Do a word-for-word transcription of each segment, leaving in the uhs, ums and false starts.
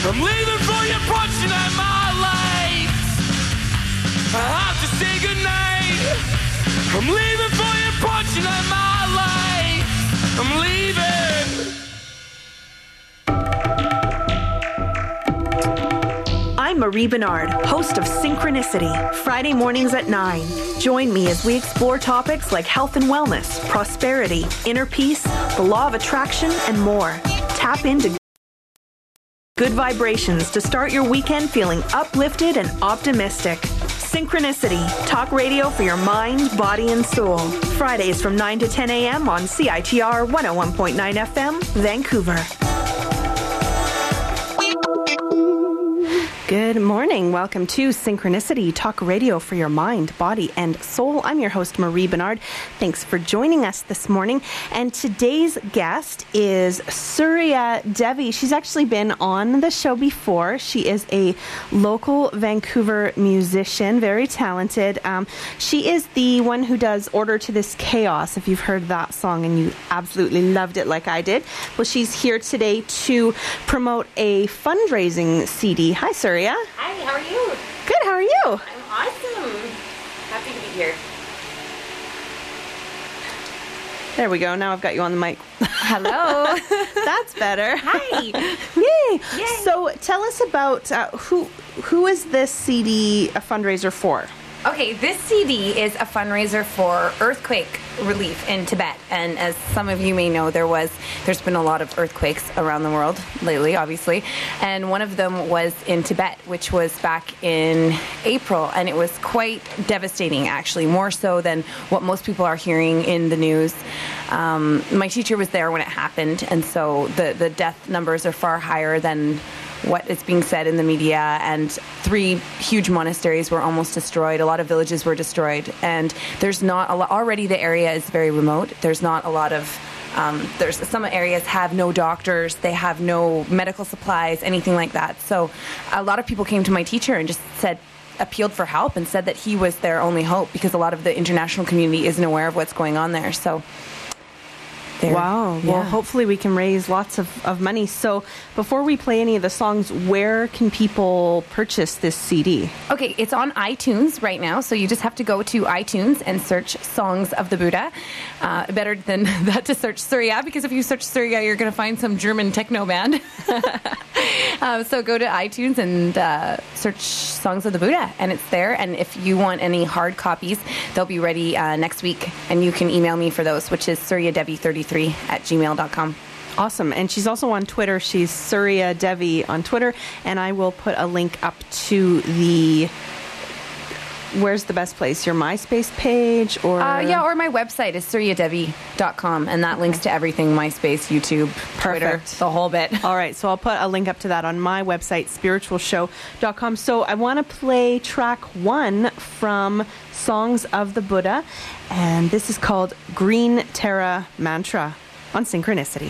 I'm leaving for your punching at my legs. I have to say goodnight. I'm leaving for your punching at my legs. I'm leaving. I'm Marie Bernard, host of Synchronicity, Friday mornings at nine. Join me as we explore topics like health and wellness, prosperity, inner peace, the law of attraction, and more. Tap into good vibrations to start your weekend feeling uplifted and optimistic. Synchronicity, talk radio for your mind, body, and soul. Fridays from nine to ten a.m. on C I T R one oh one point nine F M, Vancouver. Good morning. Welcome to Synchronicity, talk radio for your mind, body, and soul. I'm your host, Marie Bernard. Thanks for joining us this morning. And today's guest is Surya Devi. She's actually been on the show before. She is a local Vancouver musician, very talented. Um, she is the one who does Order to This Chaos, if you've heard that song and you absolutely loved it like I did. Well, she's here today to promote a fundraising C D. Hi, Surya. Hi, how are you? Good, how are you? I'm awesome. Happy to be here. There we go. Now I've got you on the mic. Hello. That's better. Hi. Yay. Yay. So tell us about uh, who who is this C D a fundraiser for? Okay, this C D is a fundraiser for earthquake relief in Tibet. And as some of you may know, there was, there's been a lot of earthquakes around the world lately, obviously. And one of them was in Tibet, which was back in April. And it was quite devastating, actually, more so than what most people are hearing in the news. Um, my teacher was there when it happened. And so the, the death numbers are far higher than what is being said in the media, and three huge monasteries were almost destroyed. A lot of villages were destroyed, and there's not a lot, already the area is very remote. There's not a lot of um, there's some areas have no doctors, they have no medical supplies, anything like that. So a lot of people came to my teacher and just said, appealed for help, and said that he was their only hope, because a lot of the international community isn't aware of what's going on there. So There. Wow. Yeah. Well, hopefully we can raise lots of, of money. So before we play any of the songs, where can people purchase this C D? Okay, it's on iTunes right now, so you just have to go to iTunes and search Songs of the Buddha. Uh, better than that to search Surya, because if you search Surya, you're going to find some German techno band. uh, so go to iTunes and uh, search Songs of the Buddha, and it's there. And if you want any hard copies, they'll be ready uh, next week, and you can email me for those, which is surya devi thirty-three at gmail dot com. Awesome. And she's also on Twitter. She's Surya Devi on Twitter. And I will put a link up to the... Where's the best place? Your MySpace page? or Uh, yeah, or my website is surya devi dot com, and that okay. links to everything, MySpace, YouTube, Twitter, Perfect. the whole bit. All right, so I'll put a link up to that on my website, spiritual show dot com. So I want to play track one from Songs of the Buddha, and this is called Green Terra Mantra on Synchronicity.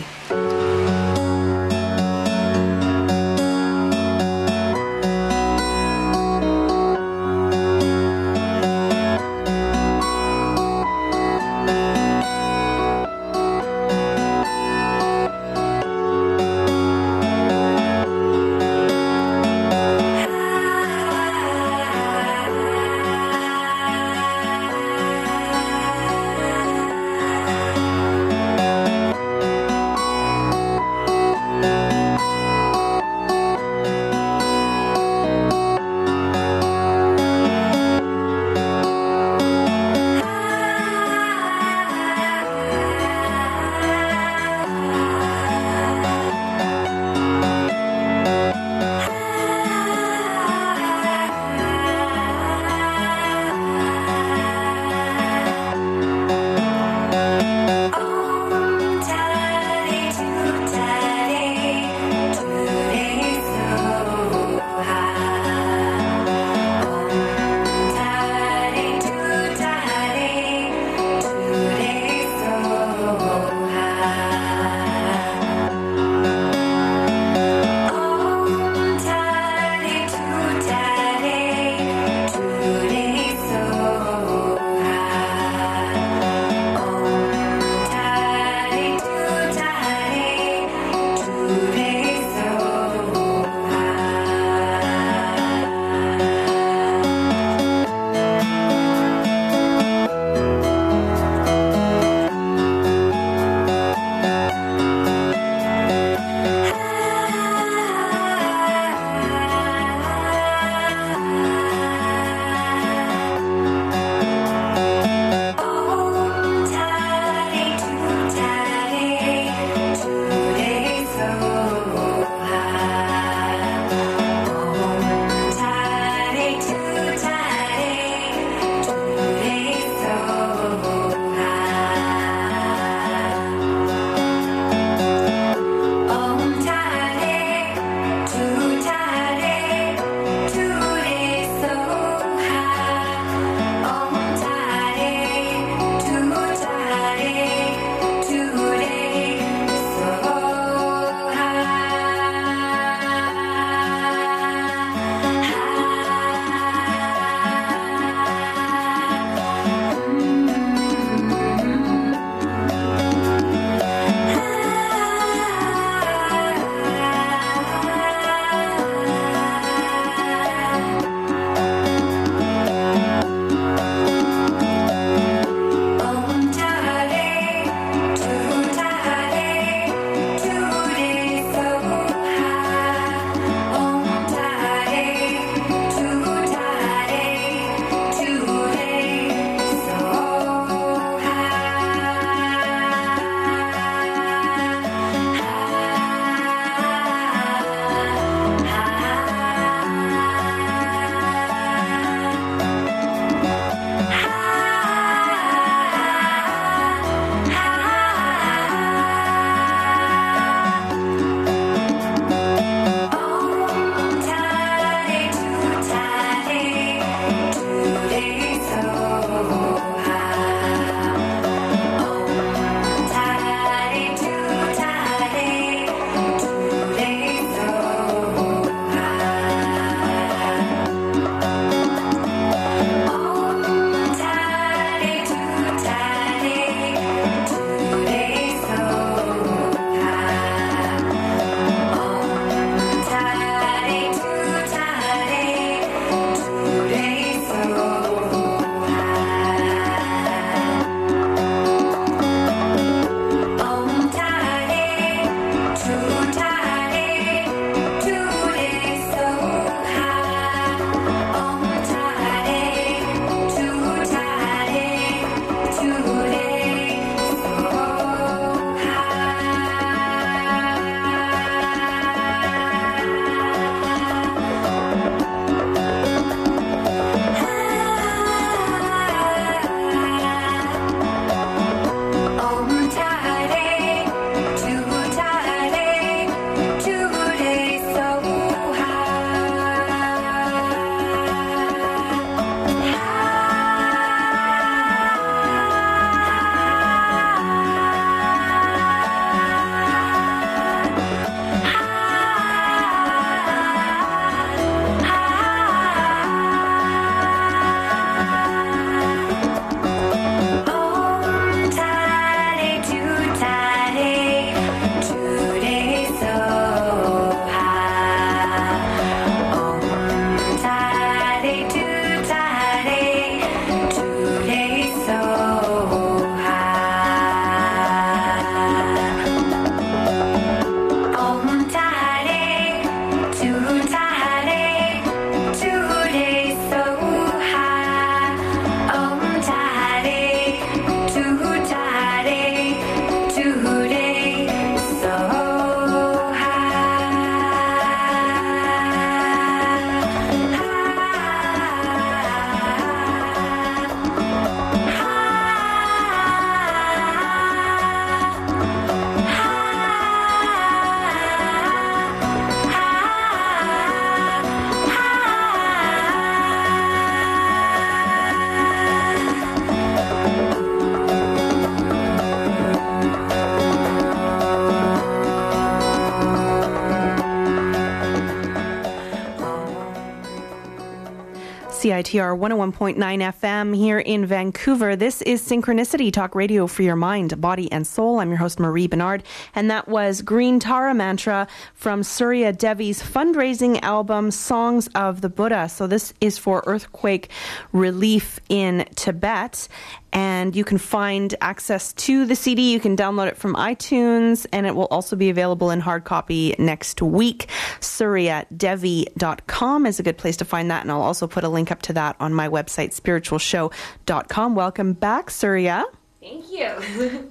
C I T R one oh one point nine F M here in Vancouver. This is Synchronicity, talk radio for your mind, body, and soul. I'm your host, Marie Bernard, and that was Green Tara Mantra from Surya Devi's fundraising album, Songs of the Buddha. So this is for earthquake relief in Tibet. And you can find access to the C D. You can download it from iTunes, and it will also be available in hard copy next week. surya devi dot com is a good place to find that, and I'll also put a link up to that on my website, spiritual show dot com. Welcome back, Surya. Thank you.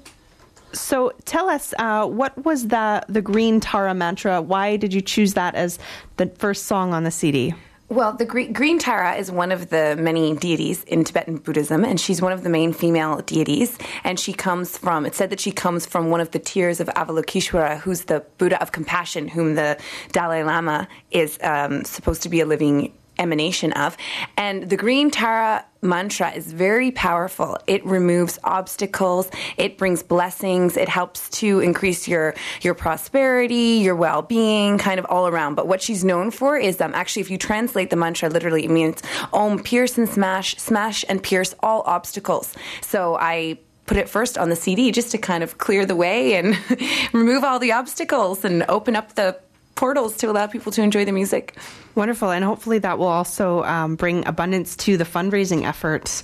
So tell us, uh, what was the, the Green Tara Mantra? Why did you choose that as the first song on the C D? Well, the Green, Green Tara is one of the many deities in Tibetan Buddhism, and she's one of the main female deities. And she comes from, it's said that she comes from one of the tiers of Avalokiteshvara, who's the Buddha of compassion, whom the Dalai Lama is um, supposed to be a living emanation of. And the Green Tara mantra is very powerful. It removes obstacles, it brings blessings, it helps to increase your your prosperity, your well-being, kind of all around. But what she's known for is um, actually, if you translate the mantra literally, it means Om, pierce and smash, smash and pierce all obstacles. So I put it first on the C D just to kind of clear the way and remove all the obstacles and open up the portals to allow people to enjoy the music. Wonderful. And hopefully that will also um, bring abundance to the fundraising efforts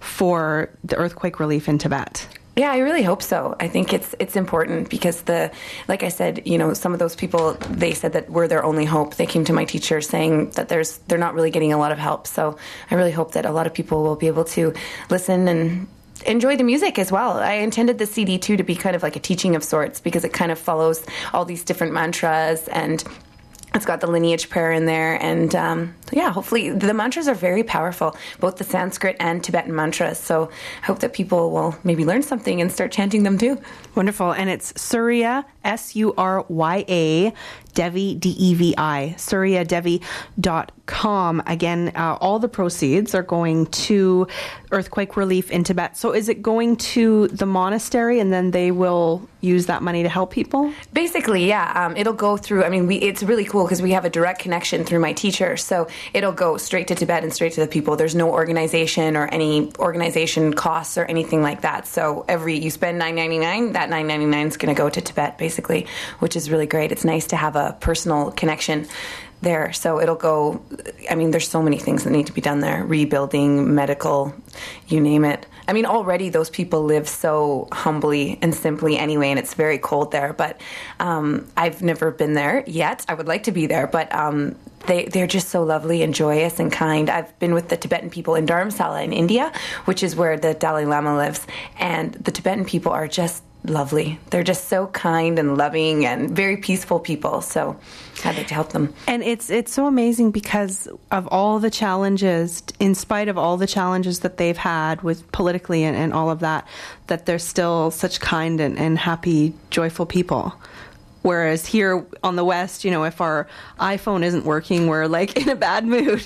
for the earthquake relief in Tibet. Yeah, I really hope so. I think it's it's important because the, like I said, you know, some of those people, they said that we're their only hope. They came to my teacher saying that there's they're not really getting a lot of help. So I really hope that a lot of people will be able to listen and enjoy the music as well. I intended the C D too to be kind of like a teaching of sorts because it kind of follows all these different mantras, and it's got the lineage prayer in there. And um, yeah, hopefully the mantras are very powerful, both the Sanskrit and Tibetan mantras. So I hope that people will maybe learn something and start chanting them too. Wonderful. And it's Surya, S U R Y A, Devi, D E V I, surya devi dot com. Again, uh, all the proceeds are going to earthquake relief in Tibet. So is it going to the monastery and then they will use that money to help people? Basically, yeah. Um, it'll go through, I mean, we, it's really cool because we have a direct connection through my teacher. So it'll go straight to Tibet and straight to the people. There's no organization or any organization costs or anything like that. So every, you spend nine ninety-nine, that nine ninety-nine is going to go to Tibet, basically, which is really great. It's nice to have a personal connection there. So it'll go, I mean, there's so many things that need to be done there. Rebuilding, medical, you name it. I mean, already those people live so humbly and simply anyway, and it's very cold there. But um, I've never been there yet. I would like to be there, but um, they, they're just so lovely and joyous and kind. I've been with the Tibetan people in Dharamsala in India, which is where the Dalai Lama lives, and the Tibetan people are just lovely. They're just so kind and loving and very peaceful people. So I'd like to help them. And it's it's so amazing because of all the challenges, in spite of all the challenges that they've had with politically and, and all of that, that they're still such kind and, and happy, joyful people. Whereas here on the West, you know, if our iPhone isn't working, we're like in a bad mood.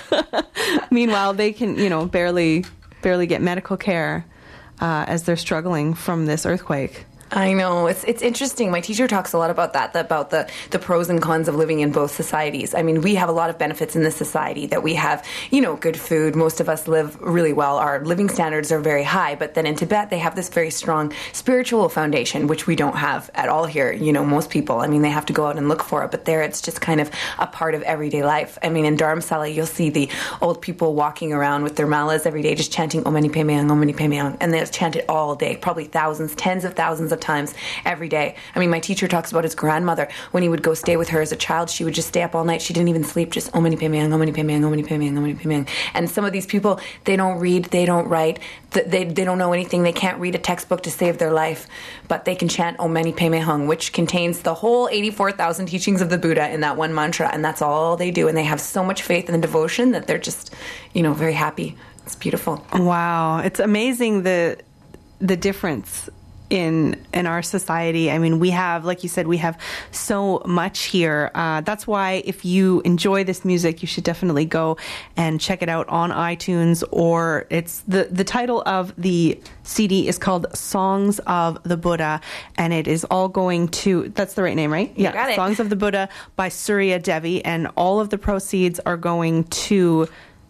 Meanwhile, they can, you know, barely barely get medical care Uh, as they're struggling from this earthquake. I know. It's it's interesting. My teacher talks a lot about that, about the, the pros and cons of living in both societies. I mean, we have a lot of benefits in this society that we have, you know, good food. Most of us live really well. Our living standards are very high. But then in Tibet, they have this very strong spiritual foundation, which we don't have at all here. You know, most people, I mean, they have to go out and look for it. But there, it's just kind of a part of everyday life. I mean, in Dharamsala, you'll see the old people walking around with their malas every day, just chanting Om Mani Padme Hung, Om Mani Padme Hung. And they'll chant it all day, probably thousands, tens of thousands of times every day. I mean, my teacher talks about his grandmother. When he would go stay with her as a child, she would just stay up all night. She didn't even sleep, just Om Mani Padme Hung, Om Mani Padme Hung, Om Mani Padme Hung, Om Mani Padme Hung. And some of these people, they don't read, they don't write, they they don't know anything. They can't read a textbook to save their life, but they can chant Om Mani Padme Hung, which contains the whole eighty-four thousand teachings of the Buddha in that one mantra, and that's all they do. And they have so much faith and devotion that they're just, you know, very happy. It's beautiful. Wow. It's amazing the the difference in in our society. I mean, we have, like you said, we have so much here. Uh, that's why if you enjoy this music, you should definitely go and check it out on iTunes. Or it's the the title of the C D is called Songs of the Buddha, and it is all going to, that's the right name, right? Yeah, got it. Songs of the Buddha by Surya Devi, and all of the proceeds are going to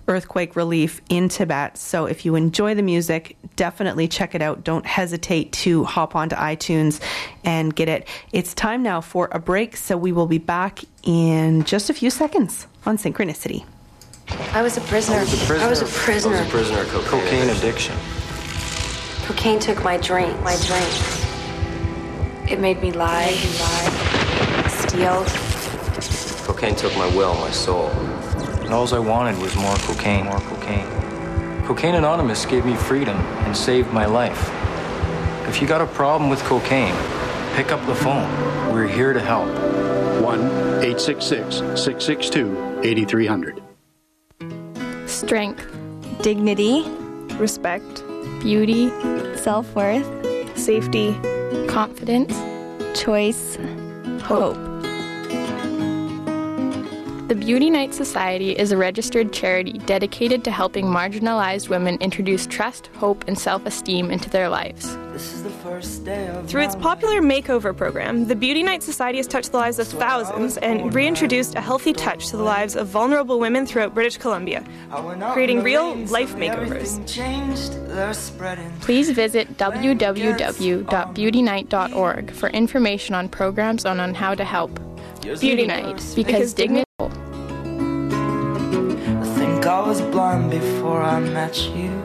earthquake relief in Tibet. So if you enjoy the music, definitely check it out. Don't hesitate to hop onto iTunes and get it. It's time now for a break, so we will be back in just a few seconds on Synchronicity. I was a prisoner. I was a prisoner. I was a prisoner. I was a prisoner of cocaine, cocaine addiction. Cocaine took my drink, my dreams. It made me lie, made me lie, steal. Cocaine took my will, my soul. And all I wanted was more cocaine, more cocaine. Cocaine Anonymous gave me freedom and saved my life. If you got a problem with cocaine, pick up the phone. We're here to help. one eight six six, six six two, eight three zero zero. Strength, dignity, respect, beauty, self-worth, safety, confidence, choice, hope. The Beauty Night Society is a registered charity dedicated to helping marginalized women introduce trust, hope, and self-esteem into their lives. This is the first day of Through its popular makeover program, the Beauty Night Society has touched the lives of thousands and reintroduced a healthy touch to the lives of vulnerable women throughout British Columbia, creating real life makeovers. Please visit w w w dot beauty night dot org for information on programs and on how to help. Beauty Night, because dignity. I think I was blind before I met you.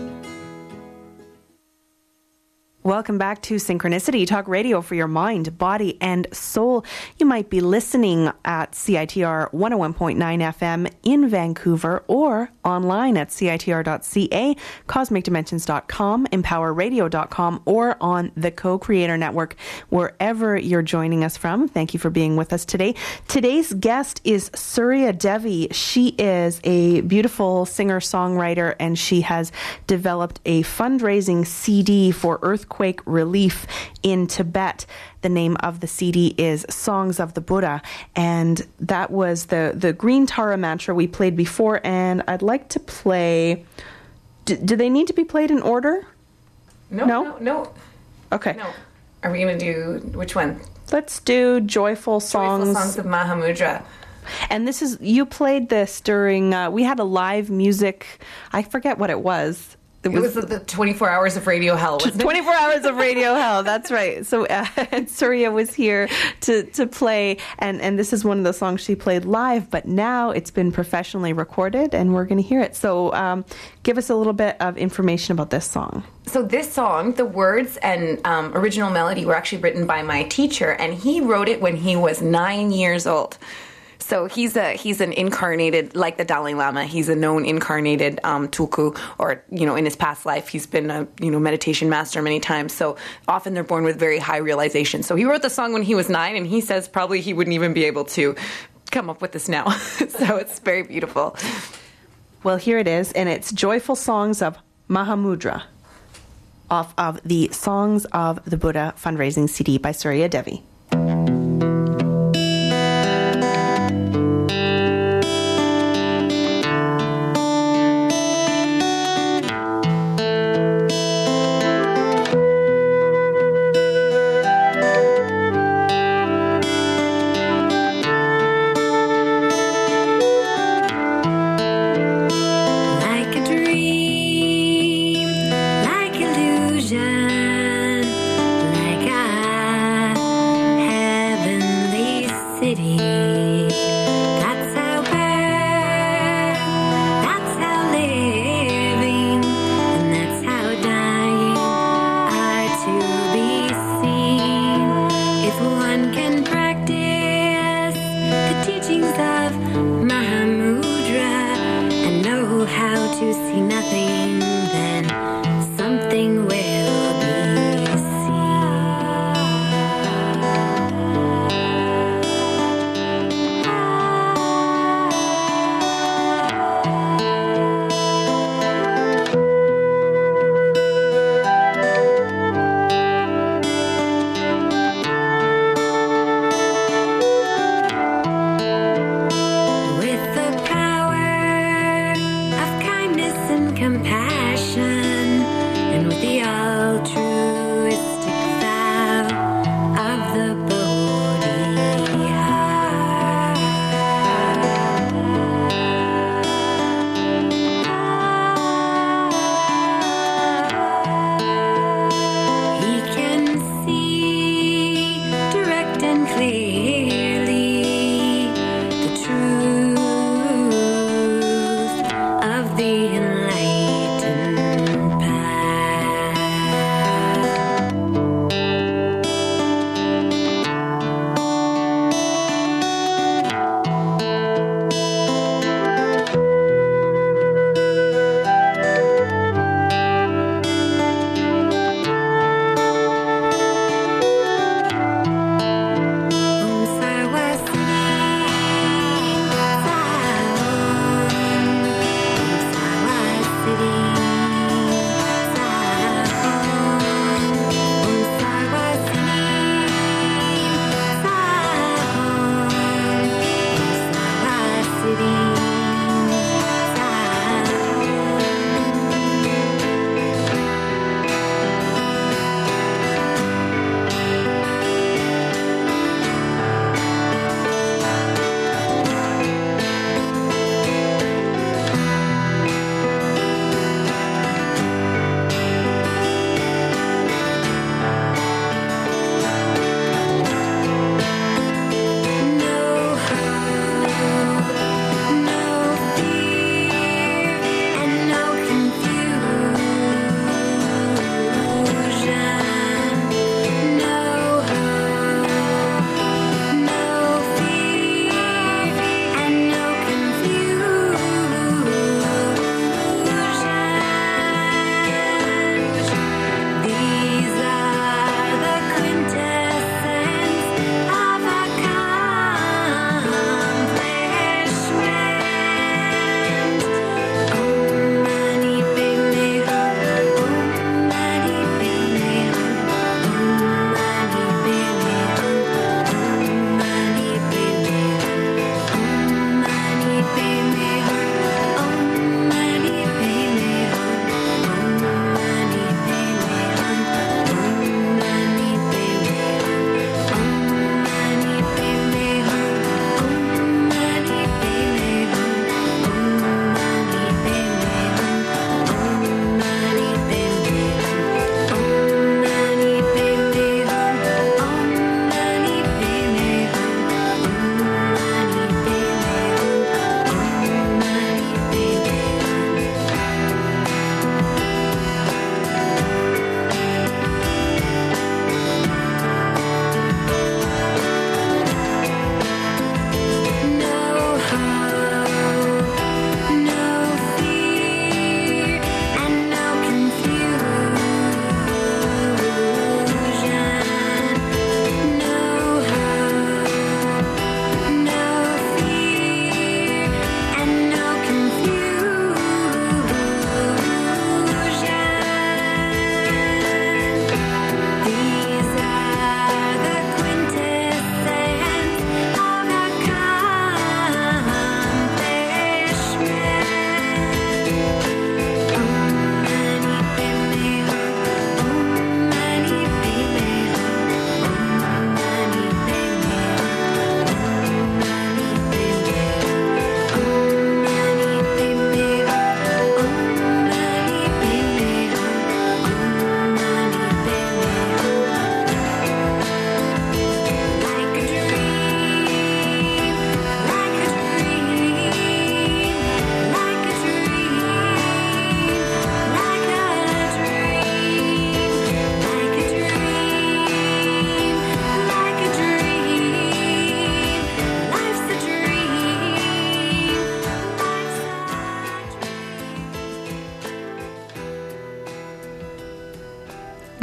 Welcome back to Synchronicity, talk radio for your mind, body, and soul. You might be listening at C I T R one oh one point nine F M in Vancouver or online at C I T R dot C A, cosmic dimensions dot com, empower radio dot com, or on the Co-Creator Network, wherever you're joining us from. Thank you for being with us today. Today's guest is Surya Devi. She is a beautiful singer-songwriter, and she has developed a fundraising C D for earthquake relief in Tibet. The name of the C D is Songs of the Buddha, and that was the the Green Tara mantra we played before, and I'd like to play... Do, do they need to be played in order? No, No? no, no. Okay. No. Are we going to do... Which one? Let's do Joyful Songs. Joyful Songs of Mahamudra. And this is... You played this during... Uh, we had a live music... I forget what it was. It was, it was the twenty-four hours of radio hell, wasn't it? twenty-four hours of radio hell, that's right. So uh, and Surya was here to, to play, and, and this is one of the songs she played live, but now it's been professionally recorded, and we're going to hear it. So um, give us a little bit of information about this song. So this song, the words and um, original melody were actually written by my teacher, and he wrote it when he was nine years old. So he's a he's an incarnated, like the Dalai Lama. He's a known incarnated um, tulku, or you know, in his past life, he's been a you know meditation master many times. So often they're born with very high realization. So he wrote the song when he was nine, and he says probably he wouldn't even be able to come up with this now. So it's very beautiful. Well, here it is, and it's Joyful Songs of Mahamudra, off of the Songs of the Buddha fundraising C D by Surya Devi. Compassion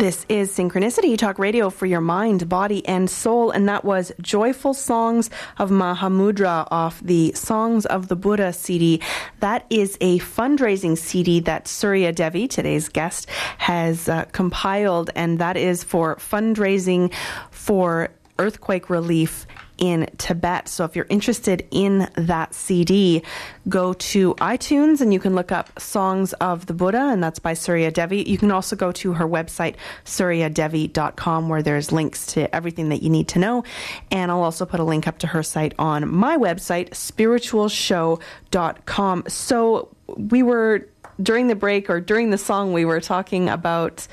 This is Synchronicity, talk radio for your mind, body, and soul, and that was Joyful Songs of Mahamudra off the Songs of the Buddha C D. That is a fundraising C D that Surya Devi, today's guest, has uh, compiled, and that is for fundraising for earthquake relief in Tibet. So if you're interested in that C D, go to iTunes and you can look up Songs of the Buddha, and that's by Surya Devi. You can also go to her website, surya devi dot com, where there's links to everything that you need to know. And I'll also put a link up to her site on my website, spiritual show dot com. So we were, during the break or during the song, we were talking about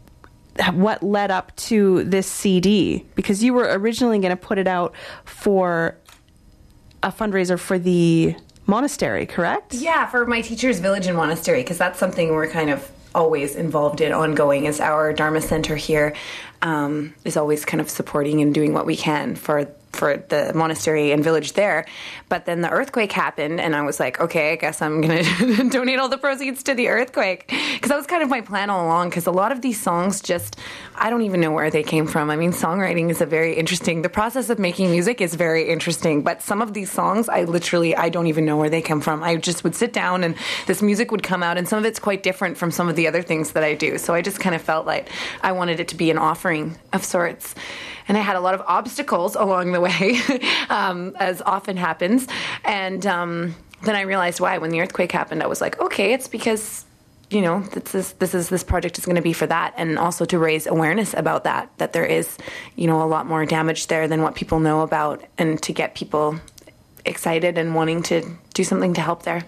what led up to this C D, because you were originally going to put it out for a fundraiser for the monastery, correct? Yeah, for my teacher's village and monastery, because that's something we're kind of always involved in ongoing, as our Dharma Center here um, is always kind of supporting and doing what we can for for the monastery and village there. But then the earthquake happened, and I was like, okay, I guess I'm going to donate all the proceeds to the earthquake. Because that was kind of my plan all along, because a lot of these songs just, I don't even know where they came from. I mean, songwriting is a very interesting, the process of making music is very interesting, but some of these songs, I literally, I don't even know where they come from. I just would sit down and this music would come out, and some of it's quite different from some of the other things that I do. So I just kind of felt like I wanted it to be an offering of sorts. And I had a lot of obstacles along the way, um, as often happens. And um, then I realized why. When the earthquake happened, I was like, okay, it's because, you know, this is, this is this project is going to be for that, and also to raise awareness about that, that there is, you know, a lot more damage there than what people know about, and to get people excited and wanting to do something to help there.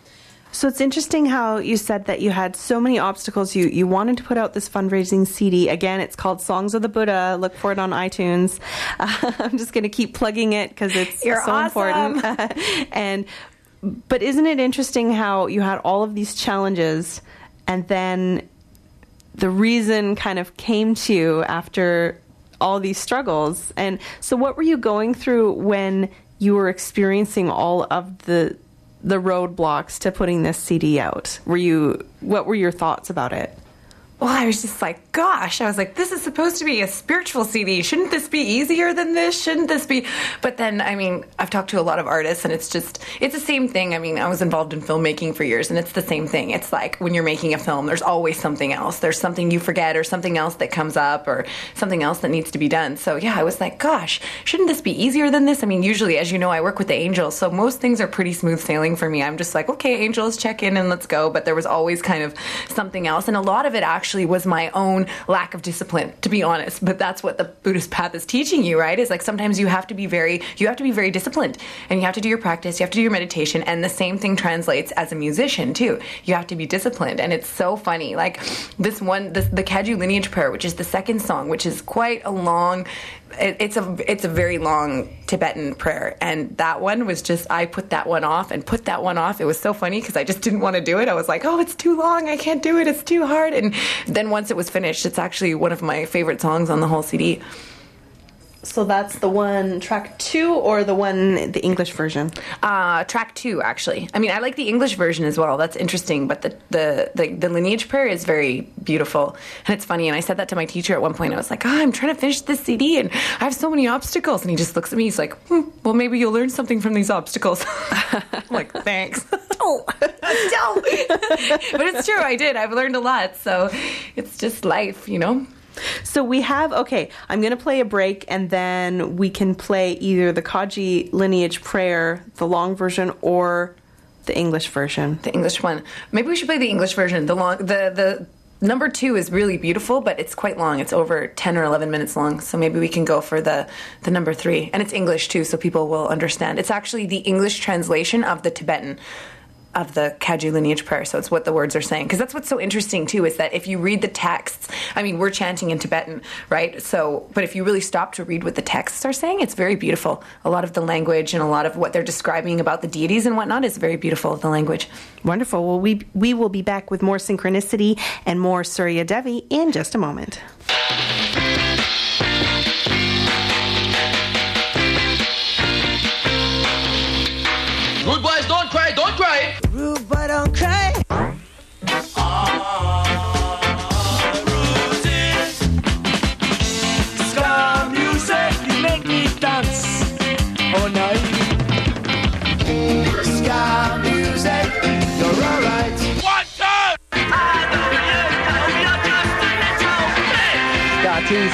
So it's interesting how you said that you had so many obstacles. You you wanted to put out this fundraising C D. Again, it's called Songs of the Buddha. Look for it on iTunes. Uh, I'm just going to keep plugging it because it's You're so awesome. important. and but isn't it interesting how you had all of these challenges, and then the reason kind of came to you after all these struggles? And so what were you going through when you were experiencing all of the the roadblocks to putting this C D out? Were you, what were your thoughts about it? Well, I was just like, gosh, I was like, this is supposed to be a spiritual C D. Shouldn't this be easier than this? Shouldn't this be? But then, I mean, I've talked to a lot of artists, and it's just, it's the same thing. I mean, I was involved in filmmaking for years, and it's the same thing. It's like when you're making a film, there's always something else. There's something you forget, or something else that comes up, or something else that needs to be done. So yeah, I was like, gosh, shouldn't this be easier than this? I mean, usually, as you know, I work with the angels, so most things are pretty smooth sailing for me. I'm just like, okay, angels, check in and let's go. But there was always kind of something else, and a lot of it actually Actually was my own lack of discipline, to be honest. But that's what the Buddhist path is teaching you, right? Is like sometimes you have to be very, you have to be very disciplined, and you have to do your practice, you have to do your meditation, and the same thing translates as a musician too. You have to be disciplined, and it's so funny. Like this one, this, the Kagyu lineage prayer, which is the second song, which is quite a long. It, it's a it's a very long Tibetan prayer, and that one was just, I put that one off and put that one off. It was so funny because I just didn't want to do it. I was like, oh, it's too long, I can't do it, it's too hard. And then once it was finished, it's actually one of my favorite songs on the whole C D. So that's the one, track two, or the one, the English version? Uh, track two, actually. I mean, I like the English version as well. That's interesting. But the, the, the, the lineage prayer is very beautiful. And it's funny. And I said that to my teacher at one point. I was like, oh, I'm trying to finish this C D, and I have so many obstacles. And he just looks at me. He's like, hmm, well, maybe you'll learn something from these obstacles. I'm like, thanks. Oh, no. But it's true. I did. I've learned a lot. So it's just life, you know? So we have, okay, I'm going to play a break, and then we can play either the Kagyu lineage prayer, the long version, or the English version. The English one. Maybe we should play the English version. The long, the, the number two is really beautiful, but it's quite long. It's over ten or eleven minutes long. So maybe we can go for the, the number three. And it's English too, so people will understand. It's actually the English translation of the Tibetan, of the Kagyu lineage prayer. So it's what the words are saying. Because that's what's so interesting too, is that if you read the texts, I mean, we're chanting in Tibetan, right? So, but if you really stop to read what the texts are saying, it's very beautiful. A lot of the language and a lot of what they're describing about the deities and whatnot is very beautiful, the language. Wonderful. Well, we, we will be back with more Synchronicity and more Surya Devi in just a moment. Rude boys, don't cry, don't cry. Rude boy, don't cry. Ah, Roses.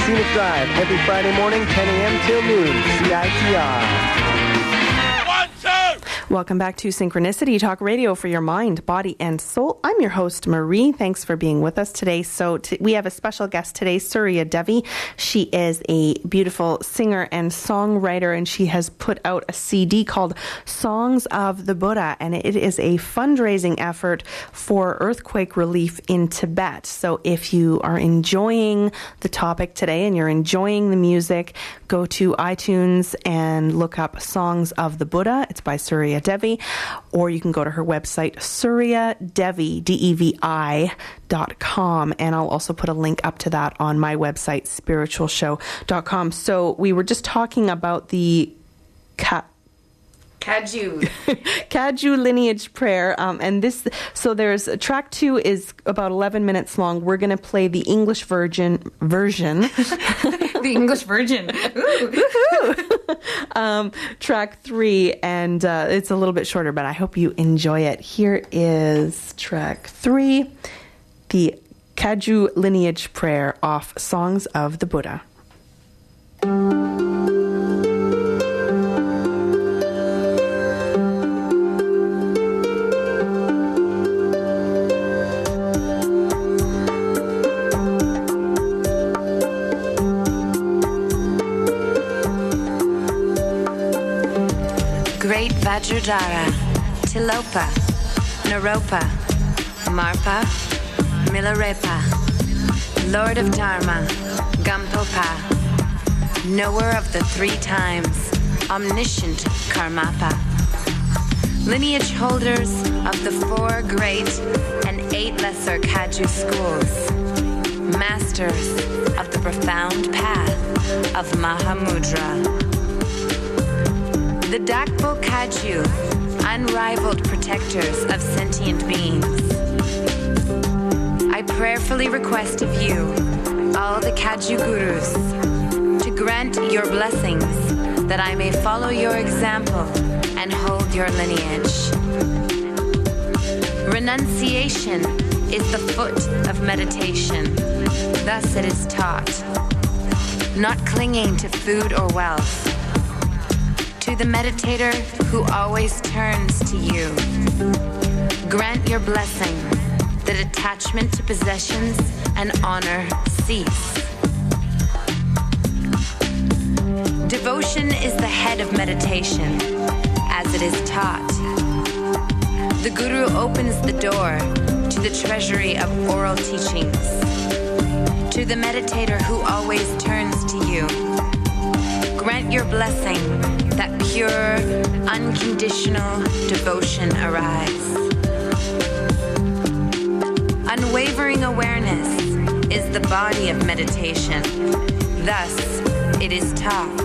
Scenic Drive every Friday morning, ten a.m. till noon, C I T R. Welcome back to Synchronicity Talk Radio for your mind, body, and soul. I'm your host, Marie. Thanks for being with us today. So t- we have a special guest today, Surya Devi. She is a beautiful singer and songwriter, and she has put out a C D called Songs of the Buddha, and it is a fundraising effort for earthquake relief in Tibet. So if you are enjoying the topic today and you're enjoying the music, go to iTunes and look up Songs of the Buddha. It's by Surya Devi, or you can go to her website, surya devi, D E V I, dot com, and I'll also put a link up to that on my website, spiritual show dot com. So we were just talking about the Ka- Kaju. Kaju lineage prayer, um, and this, so there's, track two is about eleven minutes long. We're going to play the English virgin version. The English virgin. um, track three, and uh, it's a little bit shorter, but I hope you enjoy it. Here is track three, the Kaju lineage prayer off Songs of the Buddha. Great Vajradhara, Tilopa, Naropa, Marpa, Milarepa, Lord of Dharma, Gampopa, Knower of the Three Times, Omniscient Karmapa, lineage holders of the four great and eight lesser Kaju schools, masters of the profound path of Mahamudra. The Dakpo Kaju, unrivaled protectors of sentient beings. I prayerfully request of you, all the Kaju Gurus, to grant your blessings that I may follow your example and hold your lineage. Renunciation is the foot of meditation. Thus it is taught. Not clinging to food or wealth. To the meditator who always turns to you, grant your blessing that attachment to possessions and honor cease. Devotion is the head of meditation, as it is taught. The Guru opens the door to the treasury of oral teachings. To the meditator who always turns to you, grant your blessing that pure, unconditional devotion arise. Unwavering awareness is the body of meditation. Thus, it is taught.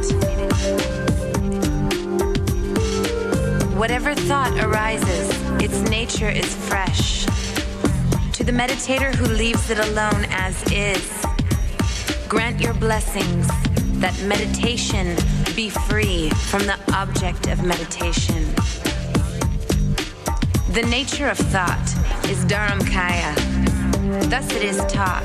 Whatever thought arises, its nature is fresh. To the meditator who leaves it alone as is, grant your blessings that meditation be free from the object of meditation. The nature of thought is Dharamkaya. Thus it is taught.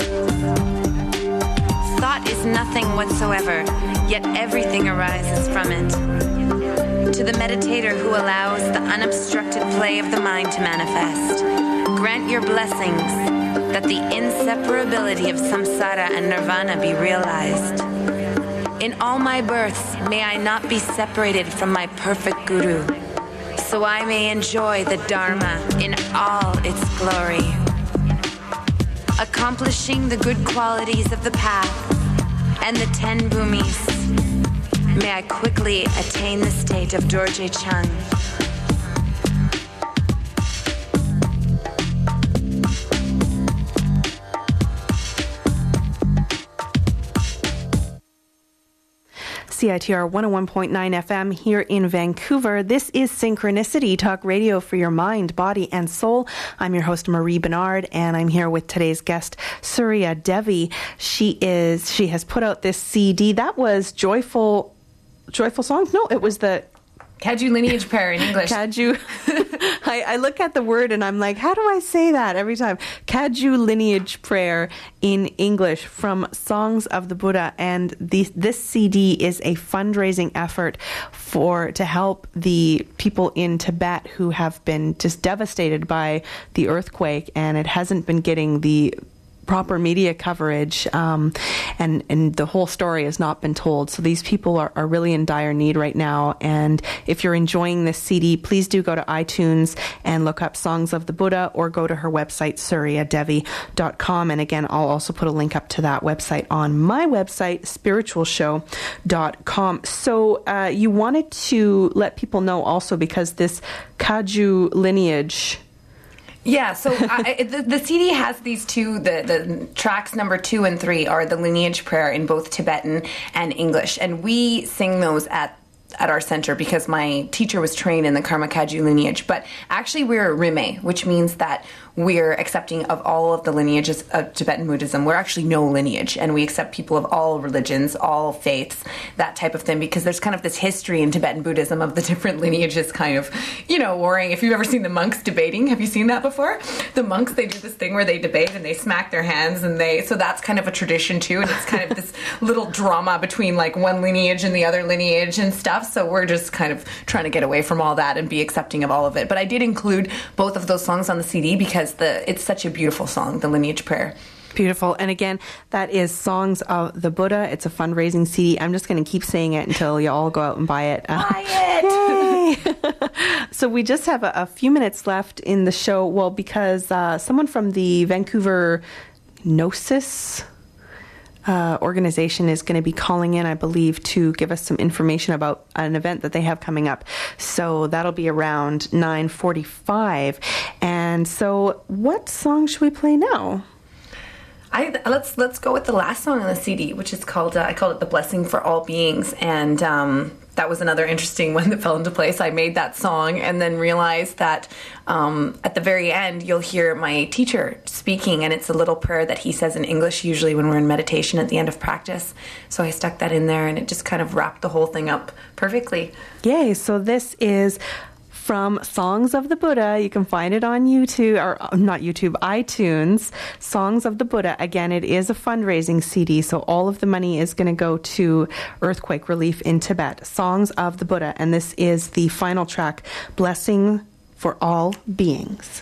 Thought is nothing whatsoever, yet everything arises from it. To the meditator who allows the unobstructed play of the mind to manifest, grant your blessings that the inseparability of samsara and nirvana be realized. In all my births, may I not be separated from my perfect Guru, so I may enjoy the Dharma in all its glory. Accomplishing the good qualities of the path and the ten bhumis, may I quickly attain the state of Dorje Chung. C I T R one oh one point nine F M here in Vancouver. This is Synchronicity Talk Radio for your mind, body, and soul. I'm your host, Marie Bernard, and I'm here with today's guest, Surya Devi. She is, she has put out this C D. That was Joyful, Joyful Songs? No, it was the Kaju lineage prayer in English. Kaju. I, I look at the word and I'm like, how do I say that every time? Kaju lineage prayer in English from Songs of the Buddha. And the, this C D is a fundraising effort for to help the people in Tibet who have been just devastated by the earthquake, and it hasn't been getting the proper media coverage, um, and and the whole story has not been told. So these people are, are really in dire need right now. And if you're enjoying this C D, please do go to iTunes and look up Songs of the Buddha, or go to her website, surya devi dot com. And again, I'll also put a link up to that website on my website, spiritual show dot com. So uh, you wanted to let people know also, because this Kaju lineage... Yeah, so I, the, the C D has these two, the, the tracks number two and three are the lineage prayer in both Tibetan and English. And we sing those at at our center because my teacher was trained in the Karma Kaju lineage. But actually we're Rime, which means that we're accepting of all of the lineages of Tibetan Buddhism. We're actually no lineage, and we accept people of all religions, all faiths, that type of thing, because there's kind of this history in Tibetan Buddhism of the different lineages kind of, you know, warring. If you've ever seen the monks debating, have you seen that before? The monks, they do this thing where they debate and they smack their hands, and they, so that's kind of a tradition too, and it's kind of this little drama between like one lineage and the other lineage and stuff. So we're just kind of trying to get away from all that and be accepting of all of it. But I did include both of those songs on the C D because the it's such a beautiful song, the lineage prayer. Beautiful. And again, that is Songs of the Buddha. It's a fundraising C D. I'm just going to keep saying it until you all go out and buy it. Buy it! So we just have a, a few minutes left in the show. Well, because uh, someone from the Vancouver Gnosis Uh, organization is going to be calling in, I believe, to give us some information about an event that they have coming up. So that'll be around nine forty-five. And so what song should we play now? I, let's let's go with the last song on the C D, which is called, uh, I called it The Blessing for All Beings. And um, that was another interesting one that fell into place. I made that song and then realized that um, at the very end, you'll hear my teacher speaking, and it's a little prayer that he says in English, usually when we're in meditation at the end of practice. So I stuck that in there, and it just kind of wrapped the whole thing up perfectly. Yay. So this is from Songs of the Buddha. You can find it on YouTube, or not YouTube, iTunes, Songs of the Buddha. Again, it is a fundraising C D, so all of the money is going to go to earthquake relief in Tibet. Songs of the Buddha, and this is the final track, Blessing for All Beings.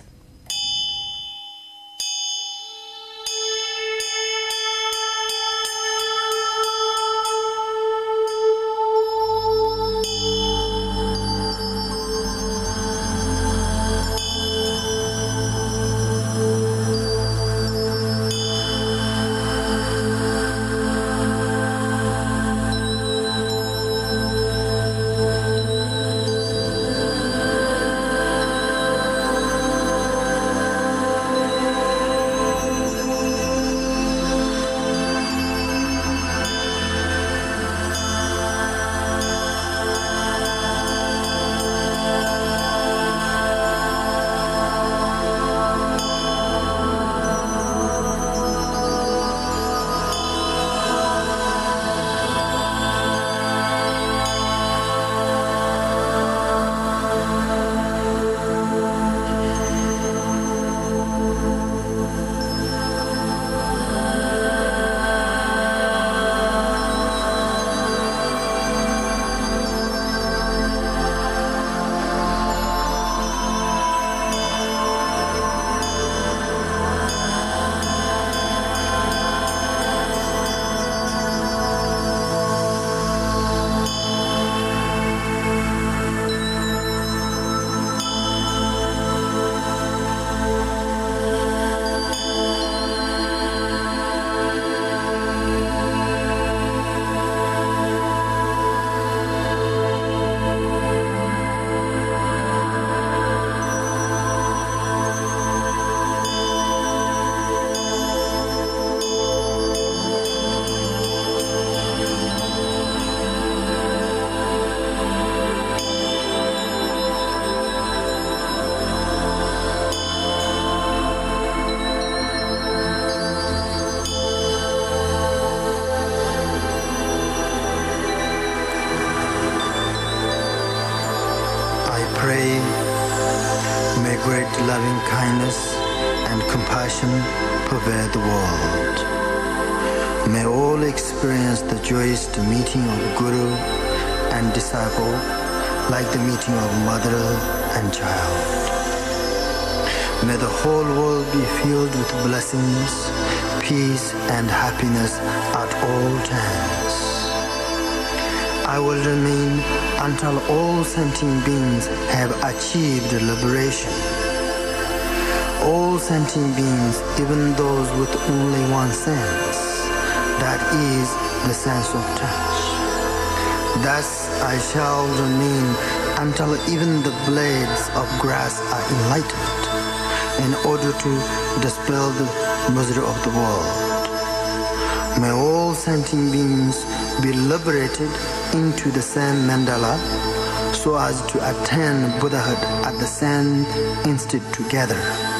great loving kindness and compassion pervade the world. May all experience the joyous meeting of Guru and disciple like the meeting of mother and child. May the whole world be filled with blessings, peace and happiness at all times. I will remain until all sentient beings have achieved liberation. All sentient beings, even those with only one sense, that is the sense of touch. Thus I shall remain until even the blades of grass are enlightened, in order to dispel the misery of the world. May all sentient beings be liberated into the same mandala, so as to attain Buddhahood at the same instant together.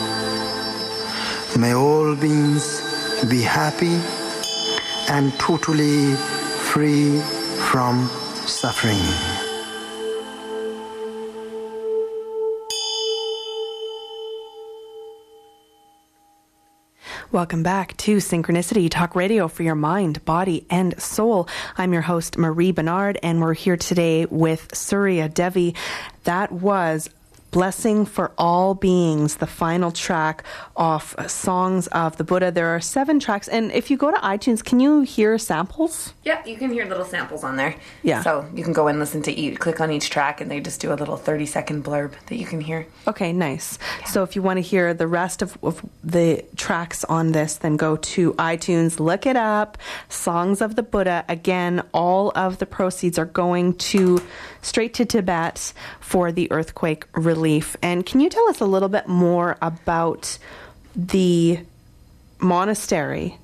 May all beings be happy and totally free from suffering. Welcome back to Synchronicity Talk Radio for your mind, body, and soul. I'm your host, Marie Bernard, and we're here today with Surya Devi. That was Blessing for All Beings, the final track of Songs of the Buddha. There are seven tracks, and if you go to iTunes, can you hear samples? Yeah, you can hear little samples on there. Yeah. So you can go and listen to each, click on each track, and they just do a little thirty-second blurb that you can hear. Okay, nice. Yeah. So if you want to hear the rest of, of the tracks on this, then go to iTunes, look it up, Songs of the Buddha. Again, all of the proceeds are going to straight to Tibet for the earthquake relief. And can you tell us a little bit more about the monastery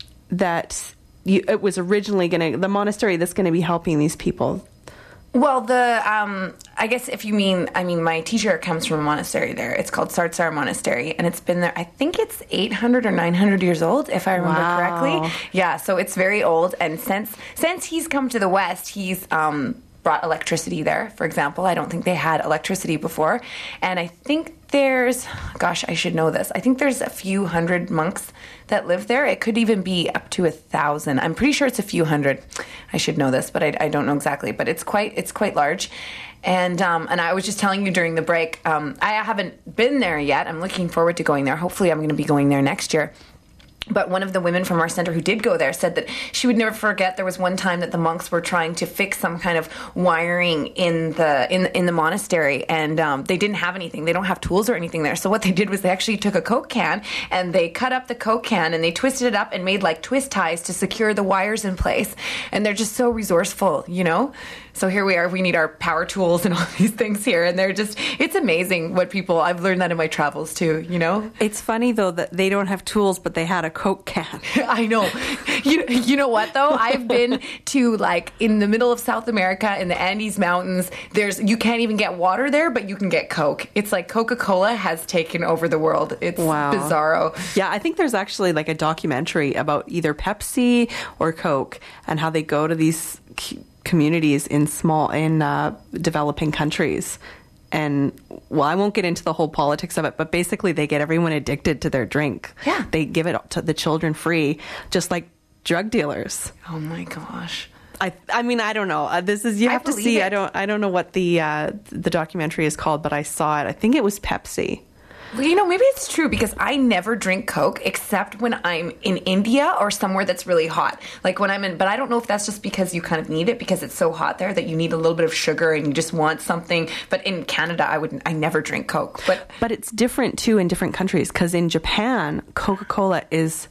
that you, it was originally going to, the monastery that's going to be helping these people? Well, the um, I guess if you mean, I mean, my teacher comes from a monastery there. It's called Sartsar Monastery, and it's been there, I think it's eight hundred or nine hundred years old, if I remember wow. correctly. Yeah, so it's very old, and since since he's come to the West, he's um, brought electricity there, for example. I don't think they had electricity before, and I think there's, gosh, I should know this. I think there's a few hundred monks that live there. It could even be up to a thousand. I'm pretty sure it's a few hundred. I should know this, but I, I don't know exactly. But it's quite it's quite large. And um, and I was just telling you during the break, um, I haven't been there yet. I'm looking forward to going there. Hopefully I'm going to be going there next year. But one of the women from our center who did go there said that she would never forget there was one time that the monks were trying to fix some kind of wiring in the in in the monastery, and um, they didn't have anything. They don't have tools or anything there. So what they did was they actually took a Coke can and they cut up the Coke can and they twisted it up and made like twist ties to secure the wires in place. And they're just so resourceful, you know? So here we are. We need our power tools and all these things here. And they're just, it's amazing what people, I've learned that in my travels too, you know? It's funny though that they don't have tools, but they had a Coke can. I know. You, you know what though? I've been to like in the middle of South America in the Andes Mountains. There's, you can't even get water there, but you can get Coke. It's like Coca-Cola has taken over the world. It's wow. bizarro. Yeah, I think there's actually like a documentary about either Pepsi or Coke and how they go to these communities in small in uh, developing countries, and well, I won't get into the whole politics of it, but basically they get everyone addicted to their drink. Yeah, they give it to the children free, just like drug dealers. Oh my gosh. I I mean I don't know. Uh, this is you have to see. It. I don't I don't know what the uh, the documentary is called, but I saw it. I think it was Pepsi. Well, you know, maybe it's true because I never drink Coke except when I'm in India or somewhere that's really hot. Like when I'm in, but I don't know if that's just because you kind of need it because it's so hot there that you need a little bit of sugar and you just want something. But in Canada, I would I never drink Coke. But but it's different too in different countries because in Japan, Coca-Cola is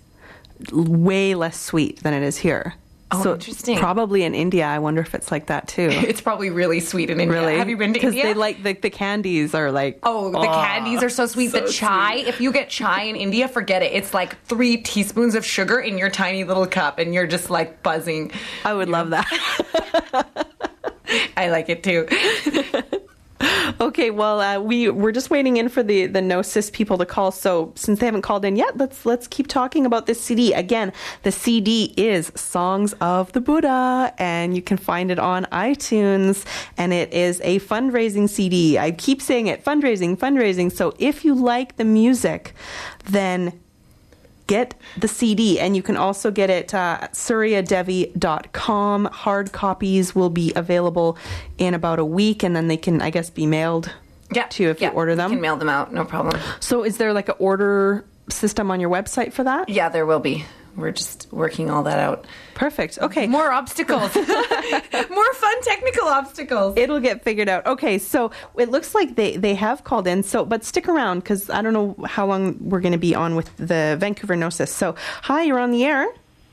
way less sweet than it is here. Oh, so interesting. Probably in India, I wonder if it's like that too. It's probably really sweet in India. Really? Have you been to India? India? Because they like the, the candies are like oh, the oh, candies are so sweet. So the chai, sweet. If you get chai in India, forget it. It's like three teaspoons of sugar in your tiny little cup, and you're just like buzzing. I would love that. I like it too. Okay, well, uh, we we're just waiting in for the the Gnosis people to call. So since they haven't called in yet, let's let's keep talking about this C D. Again, the C D is Songs of the Buddha, and you can find it on iTunes. And it is a fundraising C D. I keep saying it, fundraising, fundraising. So if you like the music, then get the C D, and you can also get it uh, at surya devi dot com. Hard copies will be available in about a week, and then they can, I guess, be mailed yeah. to you if yeah. you order them. You can mail them out, no problem. So is there like an order system on your website for that? Yeah, there will be. We're just working all that out. Perfect. Okay. More obstacles. More fun technical obstacles. It'll get figured out. Okay, so it looks like they, they have called in. So, but stick around because I don't know how long we're going to be on with the Vancouver Gnosis. So, hi, you're on the air.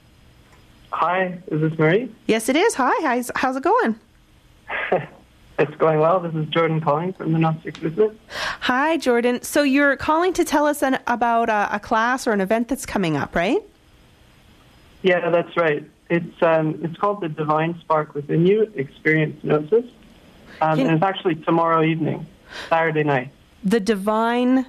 Hi, is this Marie? Yes, it is. Hi, how's, how's it going? It's going well. This is Jordan calling from the Gnostic Movement. Hi, Jordan. So you're calling to tell us an, about a, a class or an event that's coming up, right? Yeah, that's right. It's um, it's called the Divine Spark Within You, Experience Gnosis. Um, and it's actually tomorrow evening, Saturday night. The Divine...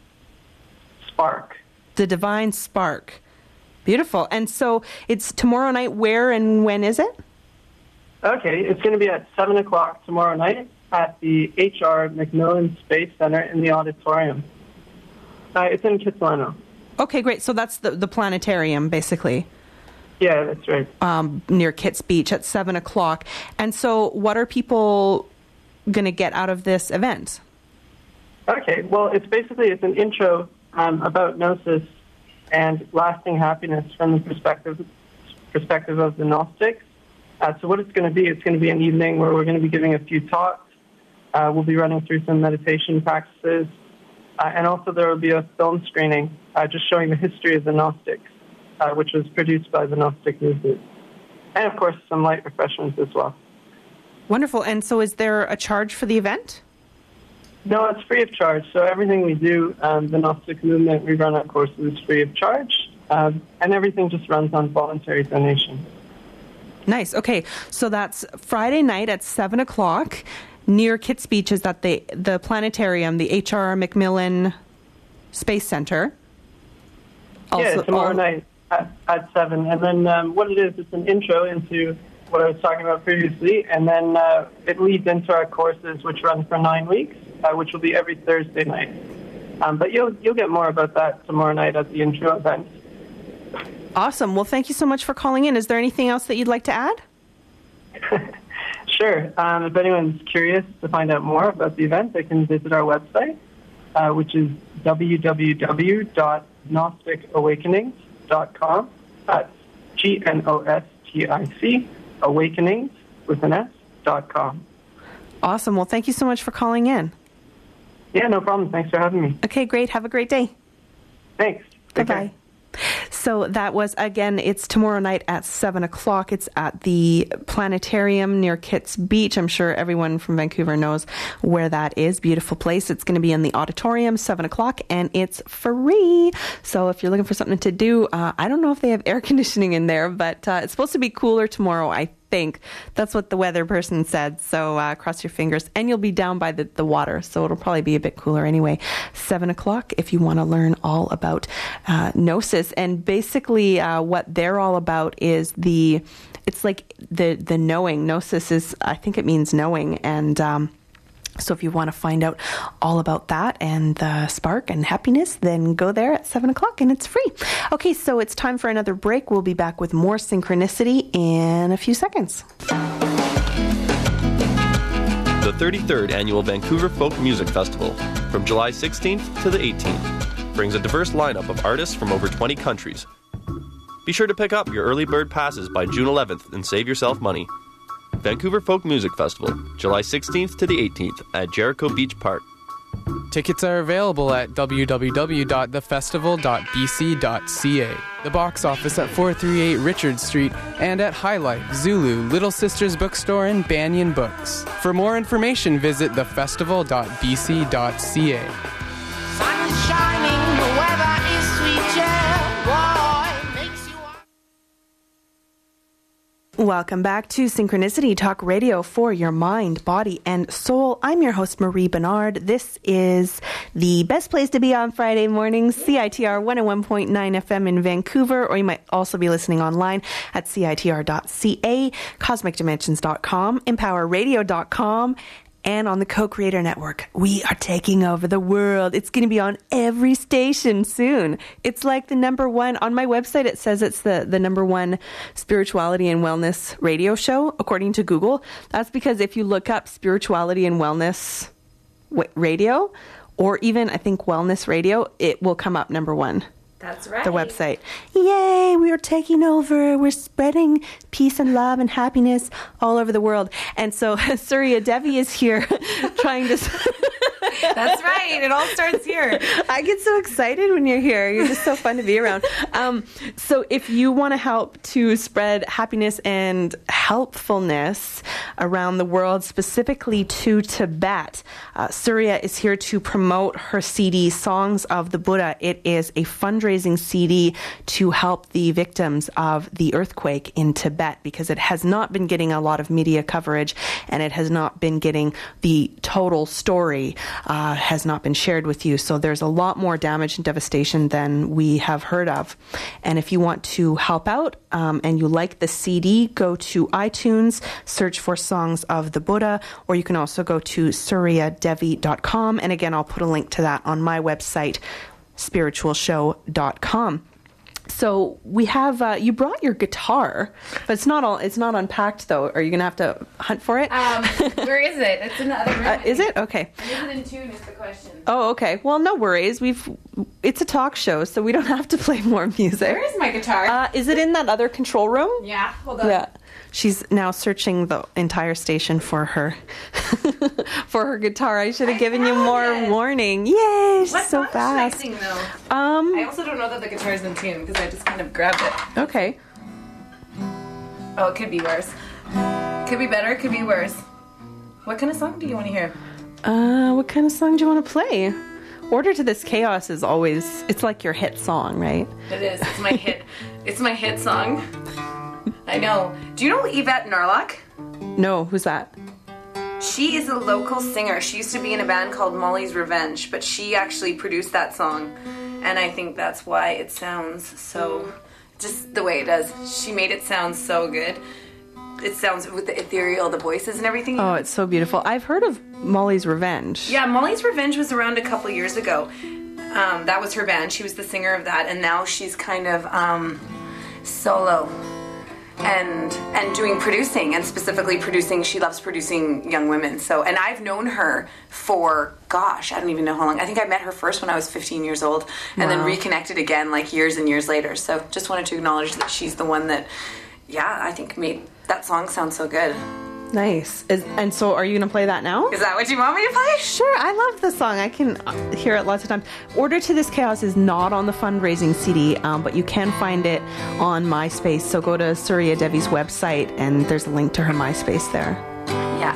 Spark. The Divine Spark. Beautiful. And so it's tomorrow night. Where and when is it? Okay, it's going to be at seven o'clock tomorrow night at the H R McMillan Space Center in the auditorium. Uh, it's in Kitsilano. Okay, great. So that's the, the planetarium, basically. Yeah, that's right. Um, near Kitts Beach at seven o'clock. And so what are people going to get out of this event? Okay, well, it's basically it's an intro um, about Gnosis and lasting happiness from the perspective perspective of the Gnostics. Uh, so what it's going to be, it's going to be an evening where we're going to be giving a few talks. Uh, we'll be running through some meditation practices. Uh, and also there will be a film screening uh, just showing the history of the Gnostics. Uh, which was produced by the Gnostic Movement. And, of course, some light refreshments as well. Wonderful. And so is there a charge for the event? No, it's free of charge. So everything we do, um, the Gnostic Movement, we run our courses free of charge. Um, and everything just runs on voluntary donation. Nice. Okay. So that's Friday night at seven o'clock near Kitts Beach. Is that the, the planetarium, the H R McMillan Space Center? Also, yeah, tomorrow all- night. At, at seven, and then um, what it is, it's an intro into what I was talking about previously, and then uh, it leads into our courses, which run for nine weeks, uh, which will be every Thursday night. Um, but you'll you'll get more about that tomorrow night at the intro event. Awesome. Well, thank you so much for calling in. Is there anything else that you'd like to add? Sure. Um, if anyone's curious to find out more about the event, they can visit our website, uh, which is w w w dot gnostic awakenings dot com. That's G N O S T I C, awakenings with an S, dot com. Awesome. Well, thank you so much for calling in. Yeah, no problem. Thanks for having me. Okay, great. Have a great day. Thanks. Bye-bye. So that was, again, it's tomorrow night at seven o'clock. It's at the planetarium near Kitts Beach. I'm sure everyone from Vancouver knows where that is. Beautiful place. It's going to be in the auditorium, seven o'clock, and it's free. So if you're looking for something to do, uh, I don't know if they have air conditioning in there, but uh, it's supposed to be cooler tomorrow, I think. That's what the weather person said. So uh, cross your fingers. And you'll be down by the, the water, so it'll probably be a bit cooler anyway. seven o'clock if you want to learn all about uh, Gnosis. And basically uh, what they're all about is the, it's like the, the knowing. Gnosis is, I think it means knowing. And um, so if you want to find out all about that and the spark and happiness, then go there at seven o'clock and it's free. Okay, so it's time for another break. We'll be back with more Synchronicity in a few seconds. The thirty-third Annual Vancouver Folk Music Festival, from July sixteenth to the eighteenth, brings a diverse lineup of artists from over twenty countries. Be sure to pick up your early bird passes by June eleventh and save yourself money. Vancouver Folk Music Festival, July sixteenth to the eighteenth at Jericho Beach Park. Tickets are available at w w w dot the festival dot b c dot c a, the box office at four thirty-eight Richard Street, and at High Life, Zulu, Little Sisters Bookstore, and Banyan Books. For more information, visit the festival dot b c dot c a. Sun is shining, the weather is sweet, yeah, boy, makes you... Welcome back to Synchronicity Talk Radio for your mind, body, and soul. I'm your host, Marie Bernard. This is the best place to be on Friday mornings, C I T R one oh one point nine F M in Vancouver, or you might also be listening online at C I T R dot C A, cosmic dimensions dot com, empower radio dot com, and on the Co-Creator Network. We are taking over the world. It's going to be on every station soon. It's like the number one. On my website, it says it's the, the number one spirituality and wellness radio show, according to Google. That's because if you look up spirituality and wellness w- radio, or even, I think, wellness radio, it will come up number one. That's right. The website. Yay, we are taking over. We're spreading peace and love and happiness all over the world. And so Surya Devi is here trying to... That's right. It all starts here. I get so excited when you're here. You're just so fun to be around. Um, so if you want to help to spread happiness and helpfulness around the world, specifically to Tibet, uh, Surya is here to promote her C D, Songs of the Buddha. It is a fundraising C D to help the victims of the earthquake in Tibet, because it has not been getting a lot of media coverage and it has not been getting the total story. Uh, has not been shared with you. So there's a lot more damage and devastation than we have heard of. And if you want to help out um, and you like the C D, go to iTunes, search for Songs of the Buddha, or you can also go to surya devi dot com. And again, I'll put a link to that on my website, spiritual show dot com. So we have, uh, you brought your guitar, but it's not all, it's not unpacked though. Are you going to have to hunt for it? Um, where is it? It's in the other room. Uh, is it? Okay. Is it in tune is the question. Oh, okay. Well, no worries. We've, it's a talk show, so we don't have to play more music. Where is my guitar? Uh, is it in that other control room? Yeah, hold on. Yeah. She's now searching the entire station for her for her guitar. I should have given you more it. warning. Yay, she's what so song fast. Should I sing, though? Um, I also don't know that the guitar is in tune because I just kind of grabbed it. Okay. Oh, it could be worse. Could be better, could be worse. What kind of song do you want to hear? Uh, what kind of song do you want to play? Order to This Chaos is always, it's like your hit song, right? It is. It's my hit. It's my hit song. I know. Do you know Yvette Narlock? No, who's that? She is a local singer. She used to be in a band called Molly's Revenge, but she actually produced that song. And I think that's why it sounds so, just the way it does. She made it sound so good. It sounds with the ethereal, the voices and everything. Oh, it's so beautiful. I've heard of Molly's Revenge. Yeah, Molly's Revenge was around a couple years ago. Um, that was her band. She was the singer of that. And now she's kind of um, solo. And and doing producing, and specifically producing, she loves producing young women. So, and I've known her for, gosh, I don't even know how long. I think I met her first when I was fifteen years old, and wow. then reconnected again like years and years later. So just wanted to acknowledge that she's the one that, yeah, I think made that song sound so good. Nice. Is, and so are you going to play that now? Is that what you want me to play? Sure. I love the song. I can hear it lots of times. Order to This Chaos is not on the fundraising C D, um, but you can find it on MySpace. So go to Surya Devi's website, and there's a link to her MySpace there. Yeah.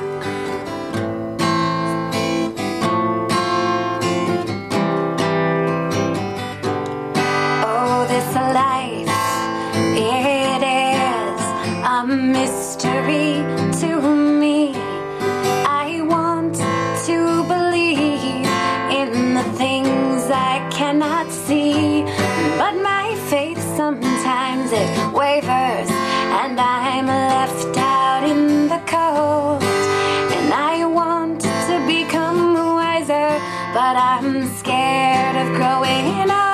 Oh, this life, it is a mystery to me. I want to believe in the things I cannot see, but my faith sometimes it wavers, and I'm left out in the cold. And I want to become wiser, but I'm scared of growing up.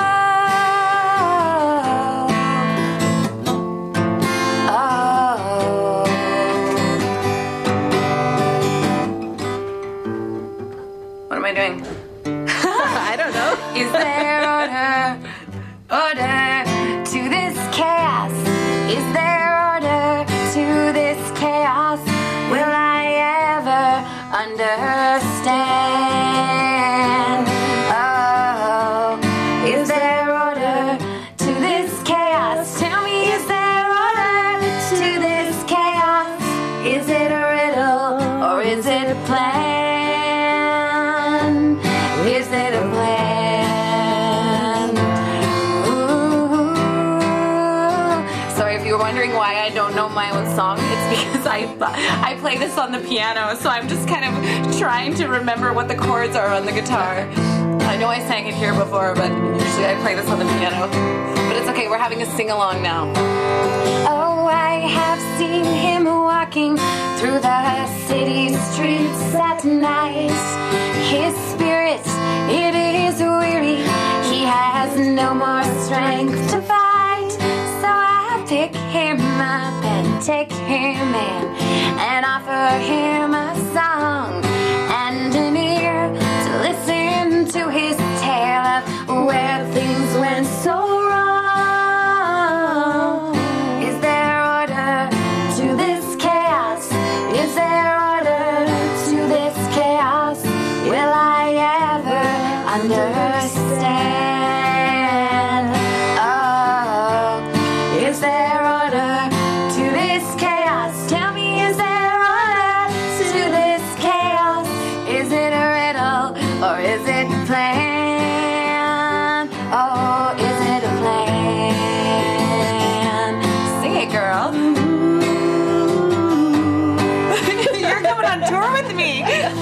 What am I doing? I don't know. Is there order, order to this chaos? Is there order to this chaos? Will I ever understand? Oh, is there order to this chaos? Tell me, is there order to this chaos? Is it a riddle or is it a plan? why I don't know my own song. It's because I I play this on the piano, so I'm just kind of trying to remember what the chords are on the guitar. I know I sang it here before, but usually I play this on the piano. But it's okay, we're having a sing-along now. Oh, I have seen him walking through the city streets at night. His spirit, it is weary. He has no more strength to fight. So I pick him up and take him in and offer him a song and an ear to listen to his tale of where things went so wrong. Is there order to this chaos? Is there order to this chaos? Will I ever understand? Oh, is there order to this chaos? Tell me, is there order to this chaos? Is it a riddle or is it plan? Oh, is it a plan? Sing it, girl. You're coming on tour with me.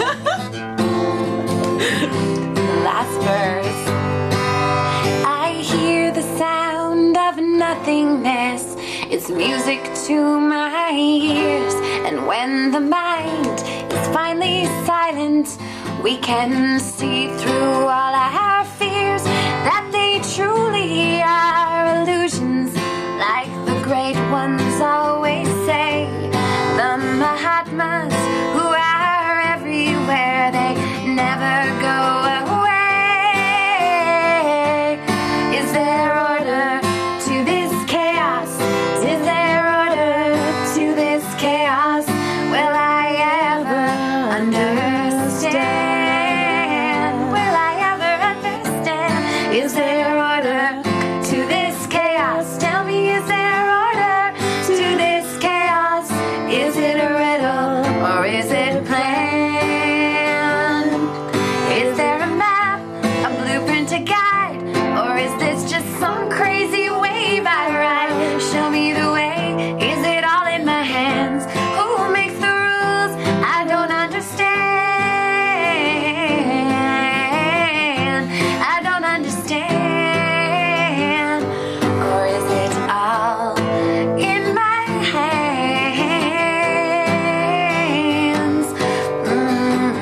Last verse. I hear the sound of nothingness. It's music to my ears. And when the mind is finally silent, we can see through all our fears that they truly are illusions, like the great ones always say. The Mahatmas who are everywhere, they never go away. Is there order to this chaos? Is there order to this chaos? Will I ever understand? Will I ever understand? Is there order to this chaos? Tell me, is there order to this chaos? Is it a riddle or is it planned? Is there a map, a blueprint, a guide, or is this just some crazy wave I ride? Show me the way. Is it all in my hands? Who makes the rules? I don't understand. I don't understand. Or is it all in my hands? Mm.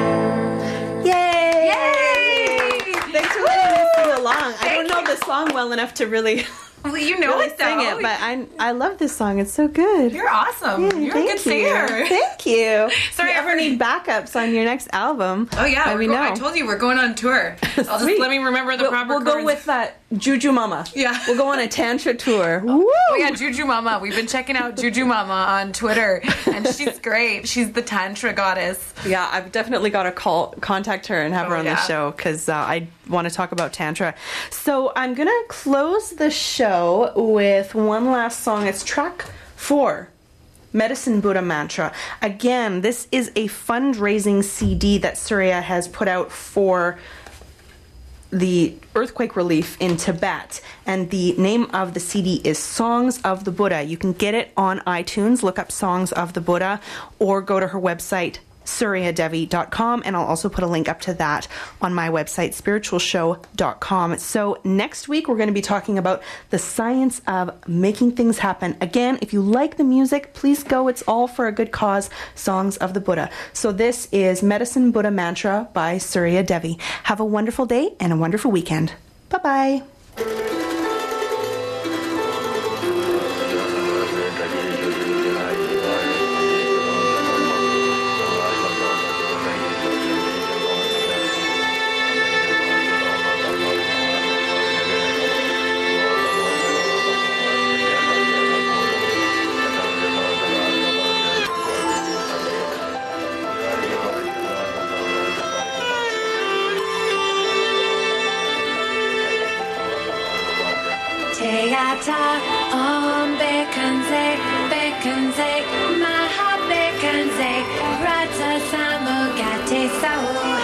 Yay! Yay! Thanks for letting me sing along. I don't know the song well enough to really, Well, you know really it, though. sing it, but I I love this song. It's so good. You're awesome. Yeah, You're a thank good singer. you. Thank you. Sorry, if you ever need backups on your next album, Oh yeah, let we're me go- know. I told you we're going on tour. I'll just Sweet. let me remember the we'll, proper We'll go chords. with that Juju Mama. Yeah. We'll go on a Tantra tour. Woo! Oh yeah, Juju Mama. We've been checking out Juju Mama on Twitter, and she's great. She's the Tantra goddess. Yeah, I've definitely got to call, contact her and have Oh, her on yeah. the show because uh, I want to talk about Tantra. So I'm going to close the show with one last song. It's track four, Medicine Buddha Mantra. Again, this is a fundraising C D that Surya has put out for the earthquake relief in Tibet, and the name of the C D is Songs of the Buddha. You can get it on iTunes, look up Songs of the Buddha, or go to her website surya devi dot com, and I'll also put a link up to that on my website spiritual show dot com. So next week we're going to be talking about the science of making things happen. Again, if you like the music, please go. It's all for a good cause. Songs of the Buddha. So this is Medicine Buddha Mantra by Surya Devi. Have a wonderful day and a wonderful weekend. Bye-bye. Teata om bekanze, bekanze, maha bekanze, rata samugate sao.